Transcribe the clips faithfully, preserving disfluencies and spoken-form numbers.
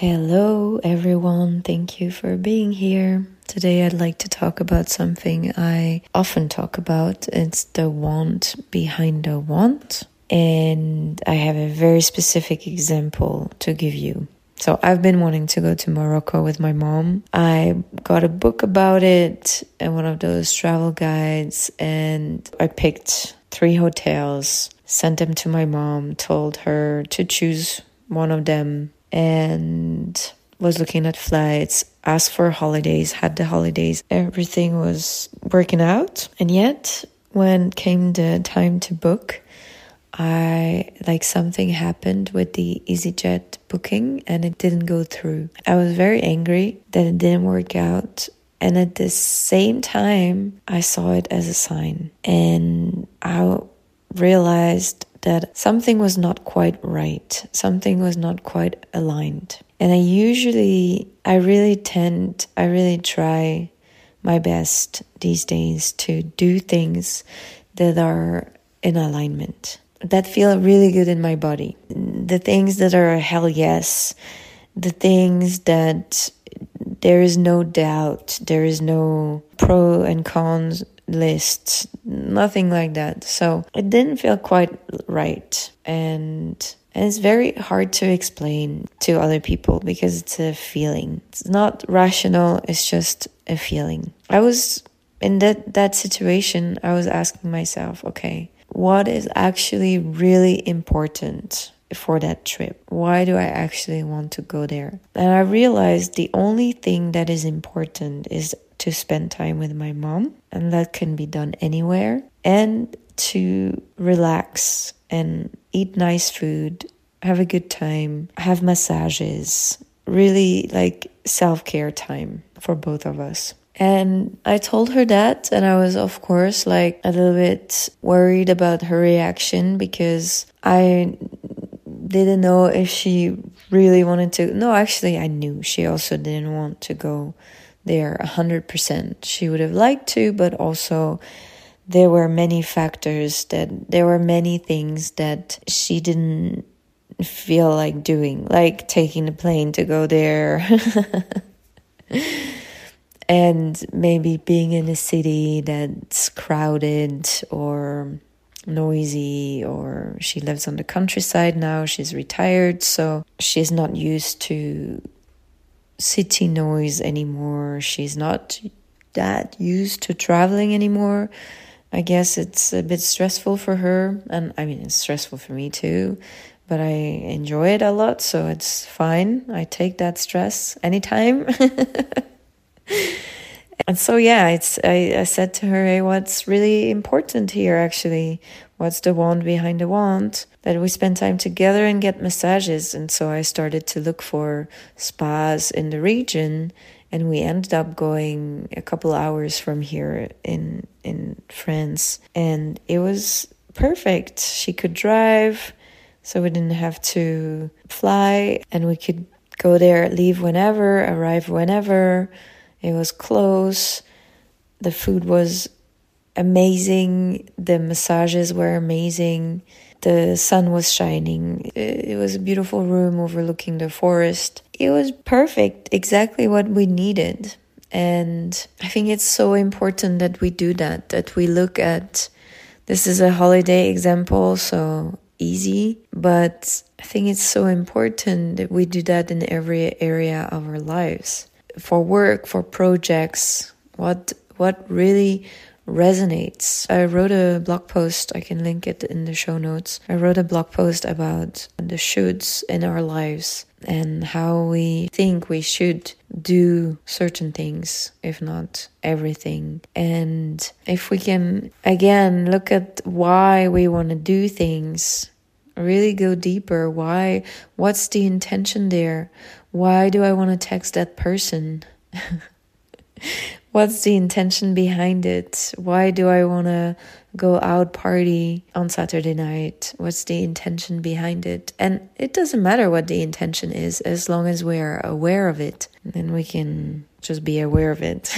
Hello everyone, thank you for being here. Today I'd like to talk about something I often talk about. It's the want behind the want. And I have a very specific example to give you. So I've been wanting to go to Morocco with my mom. I got a book about it and one of those travel guides, and I picked three hotels, sent them to my mom, told her to choose one of them, and was looking at flights, asked for holidays, had the holidays. Everything was working out. And yet, when came the time to book, I, like something happened with the EasyJet booking and it didn't go through. I was very angry that it didn't work out. And at the same time, I saw it as a sign. And I realized that something was not quite right. Something was not quite aligned. And I usually, I really tend, I really try my best these days to do things that are in alignment, that feel really good in my body. The things that are a hell yes, the things that there is no doubt, there is no pro and cons lists, nothing like that. So it didn't feel quite right. And, and it's very hard to explain to other people because it's a feeling. It's not rational, it's just a feeling. I was in that, that situation, I was asking myself, okay, what is actually really important for that trip? Why do I actually want to go there? And I realized the only thing that is important is to spend time with my mom, and that can be done anywhere, and to relax and eat nice food, have a good time, have massages, really like self-care time for both of us. And I told her that, and I was, of course, like a little bit worried about her reaction because I didn't know if she really wanted to. No, actually, I knew she also didn't want to go there one hundred percent. She would have liked to, but also there were many factors that there were many things that she didn't feel like doing, like taking the plane to go there. And maybe being in a city that's crowded or noisy, or she lives on the countryside now, she's retired, so she's not used to city noise anymore. She's not that used to traveling anymore. I guess it's a bit stressful for her, and I mean it's stressful for me too, but I enjoy it a lot, so it's fine. I take that stress anytime. And so, yeah, it's. I, I said to her, hey, what's really important here, actually? What's the want behind the want? That we spend time together and get massages. And so I started to look for spas in the region. And we ended up going a couple hours from here in, in France. And it was perfect. She could drive, so we didn't have to fly. And we could go there, leave whenever, arrive whenever. It was close. The food was amazing. The massages were amazing. The sun was shining. It was a beautiful room overlooking the forest. It was perfect, exactly what we needed. And I think it's so important that we do that, that we look at, this is a holiday example, so easy, but I think it's so important that we do that in every area of our lives. For work, for projects, what what really resonates. I wrote a blog post, I can link it in the show notes. I wrote a blog post about the shoulds in our lives and how we think we should do certain things, if not everything. And if we can, again, look at why we want to do things, really go deeper. Why? What's the intention there? Why do I want to text that person? What's the intention behind it? Why do I want to go out party on Saturday night? What's the intention behind it? And it doesn't matter what the intention is, as long as we are aware of it. Then we can just be aware of it.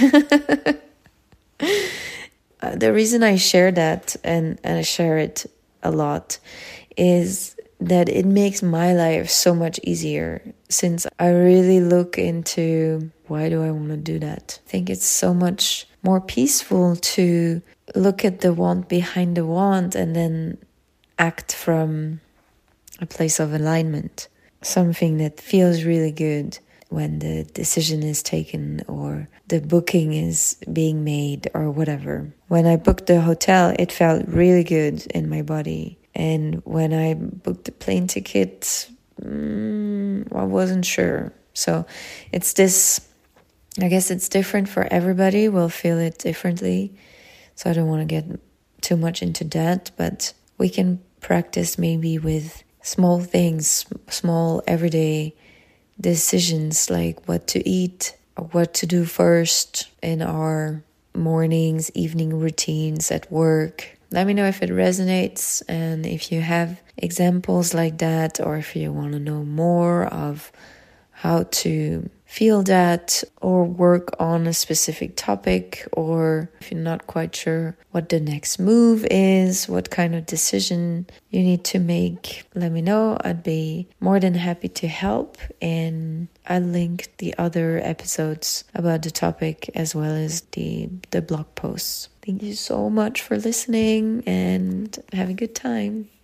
uh, the reason I share that, and, and I share it a lot, is that it makes my life so much easier, since I really look into why do I want to do that. I think it's so much more peaceful to look at the want behind the want and then act from a place of alignment. Something that feels really good when the decision is taken or the booking is being made or whatever. When I booked the hotel, it felt really good in my body. And when I booked the plane ticket, mm, I wasn't sure. So it's this, I guess it's different for everybody. We'll feel it differently. So I don't want to get too much into that, but we can practice maybe with small things, small everyday decisions, like what to eat, or what to do first in our mornings, evening routines at work. Let me know if it resonates, and if you have examples like that, or if you want to know more of how to feel that or work on a specific topic, or if you're not quite sure what the next move is, what kind of decision you need to make, let me know. I'd be more than happy to help, and I'll link the other episodes about the topic as well as the, the blog posts. Thank you so much for listening, and have a good time.